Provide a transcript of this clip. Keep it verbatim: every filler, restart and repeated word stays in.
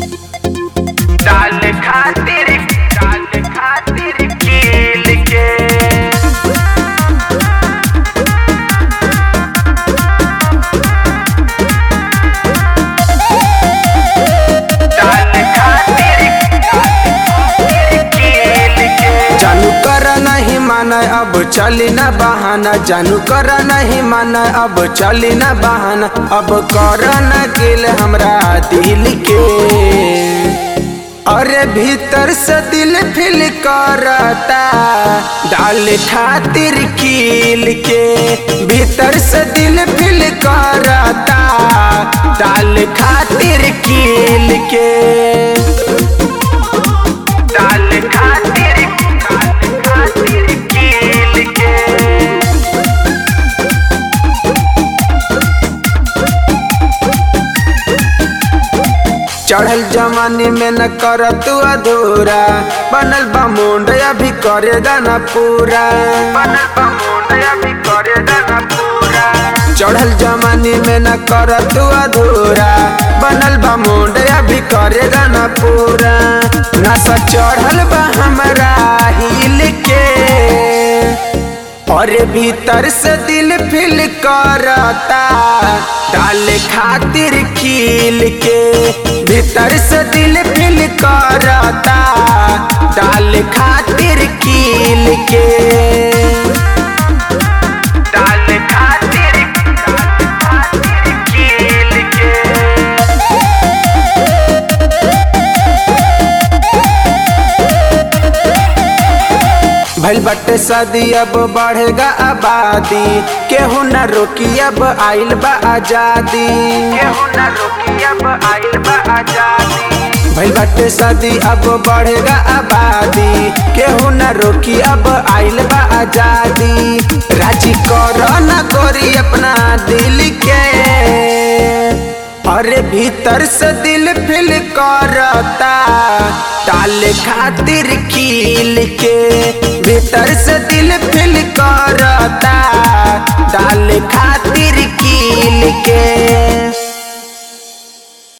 डाल खातिर डाल खातिर कील के डाल खातिर कील के जानू कर नहीं माना अब चली ना बहाना, जानू कर नहीं माना अब चली ना बहाना, अब कर न गिल हमरा दिल के। अरे भीतर से दिल फिल करता डाल खातिर कील के, भीतर से दिल फिल करता डाल खातिर कील के। डाल खातिर खातिर कील के चढ़ल जमाने में न कर तू अधूरा, बनल बा मुंड अभी करेगा न पूरा, बनल बा मुंड अभी करेगा न पूरा। चढ़ल जमाने में न कर तू अधूरा, बनल बा मुंड अभी करेगा न पूरा। नशा चढ़ल बा हमरा हिल के, और भीतर से दिल फिल करता डाल खातिर कील के, भीतर से दिल फिल करता डाल खातिर कील के। डाल खातिर खातिर कील के भइल बटे शादी अब बढ़ेगा आबादी, केहू न रोकी अब आइल बा आजादी, केहू न रोकी अब आइल बा आजादी। भइल बटे शादी अब बढ़ेगा आबादी, केहू न रोकी अब आइल बा आजादी। राजी करो न गोरी अपना दिल के, अरे भीतर से दिल फिल करता डाल खातिर कील के, भीतर से दिल फिल करता डाल खातिर